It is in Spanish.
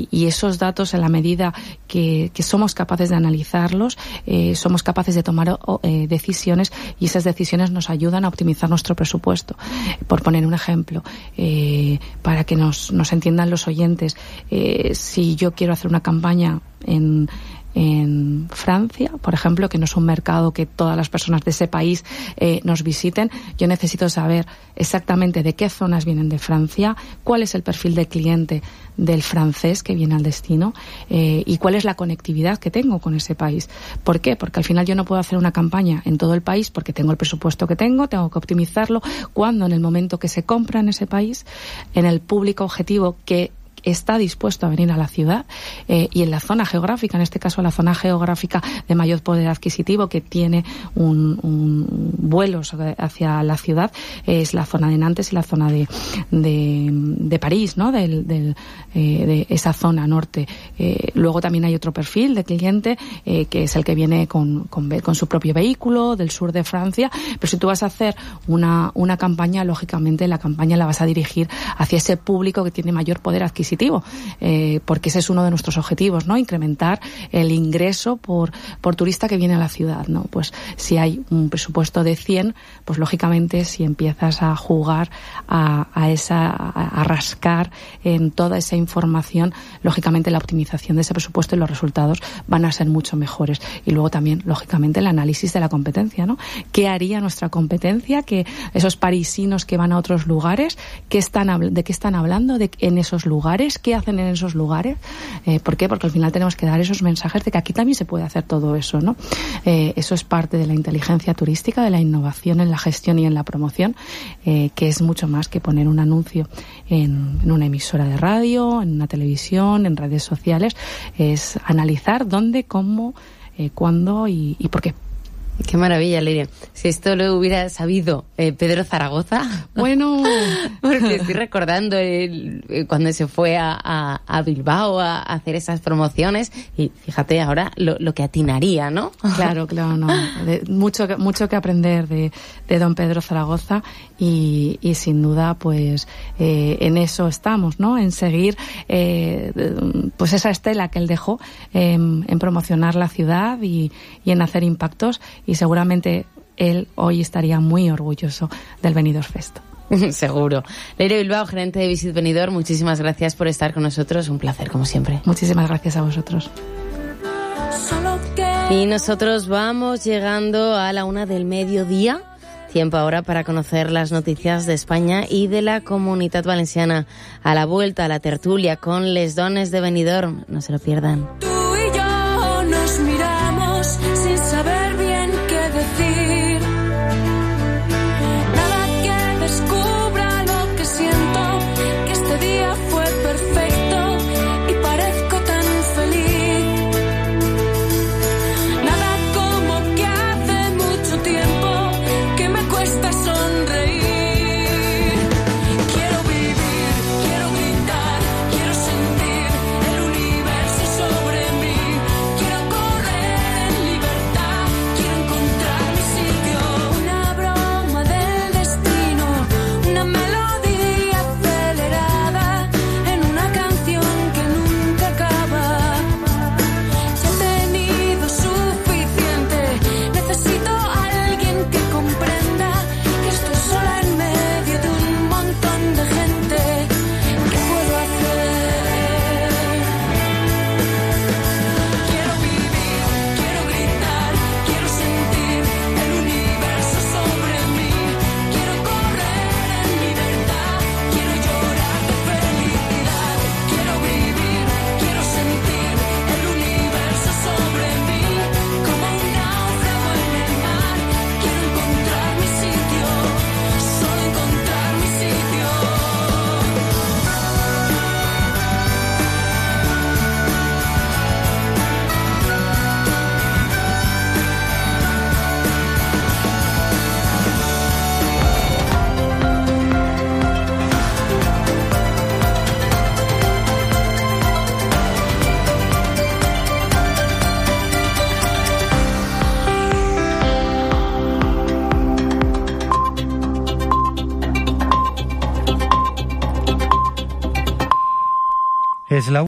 y esos datos, en la medida que somos capaces de analizarlos, somos capaces de tomar decisiones, y esas decisiones nos ayudan a optimizar nuestro presupuesto. Por poner un ejemplo, para que nos entiendan los oyentes, si yo quiero hacer una campaña en Francia, por ejemplo, que no es un mercado que todas las personas de ese país nos visiten, yo necesito saber exactamente de qué zonas vienen de Francia, cuál es el perfil de cliente del francés que viene al destino, y cuál es la conectividad que tengo con ese país. ¿Por qué? Porque al final yo no puedo hacer una campaña en todo el país porque tengo el presupuesto que tengo que optimizarlo, cuando en el momento que se compra en ese país, en el público objetivo que está dispuesto a venir a la ciudad, y en la zona geográfica, en este caso la zona geográfica de mayor poder adquisitivo, que tiene vuelos hacia la ciudad, es la zona de Nantes y la zona de París, ¿no? De esa zona norte. Luego también hay otro perfil de cliente, que es el que viene con su propio vehículo del sur de Francia. Pero si tú vas a hacer una campaña, lógicamente la campaña la vas a dirigir hacia ese público que tiene mayor poder adquisitivo, porque ese es uno de nuestros objetivos, ¿no? Incrementar el ingreso por turista que viene a la ciudad, ¿no? Pues si hay un presupuesto de 100, pues lógicamente si empiezas a jugar a rascar en toda esa información, lógicamente la optimización de ese presupuesto y los resultados van a ser mucho mejores. Y luego también, lógicamente, el análisis de la competencia, ¿no? ¿Qué haría nuestra competencia? Que esos parisinos que van a otros lugares, ¿de qué están hablando en esos lugares? ¿Qué hacen en esos lugares? ¿Por qué? Porque al final tenemos que dar esos mensajes de que aquí también se puede hacer todo eso, ¿no? Eso es parte de la inteligencia turística, de la innovación en la gestión y en la promoción, que es mucho más que poner un anuncio en una emisora de radio, en una televisión, en redes sociales. Es analizar dónde, cómo, cuándo y por qué. Qué maravilla, Leire. Si esto lo hubiera sabido Pedro Zaragoza. Bueno, porque estoy recordando cuando se fue a Bilbao a hacer esas promociones, y fíjate ahora lo que atinaría, ¿no? Claro, no. Mucho que aprender de don Pedro Zaragoza, y sin duda, pues en eso estamos, ¿no? En seguir pues esa estela que él dejó, en promocionar la ciudad y en hacer impactos. Y seguramente él hoy estaría muy orgulloso del Benidorm Fest. Seguro. Leire Bilbao, gerente de Visit Benidorm, muchísimas gracias por estar con nosotros. Un placer, como siempre. Muchísimas gracias a vosotros. Y nosotros vamos llegando a la 1:00 PM. Tiempo ahora para conocer las noticias de España y de la Comunitat Valenciana. A la vuelta a la tertulia con les dones de Benidorm. No se lo pierdan. Tú y yo nos miramos sin saber bien qué decir. Nada que descubra lo que siento, que este día fue perfecto y parezco tan feliz. Nada como que hace mucho tiempo que me cuesta sonreír. Quiero vivir, quiero gritar, quiero sentir el universo sobre mí. Quiero correr en libertad, quiero encontrar mi sitio. Una broma del destino, una melodía acelerada en una canción que nunca acaba. Ya he tenido suficiente, necesito a alguien que comprenda que estoy sola en medio de un montón de gente. ¿Qué puedo hacer? Quiero vivir, quiero gritar, quiero sentir el universo sobre mí. Quiero correr en libertad, quiero llorar de felicidad. Quiero vivir, quiero sentir el universo sobre mí. Como un náufrago en el mar, quiero encontrar mi sitio, solo encontrar mi sitio. Es la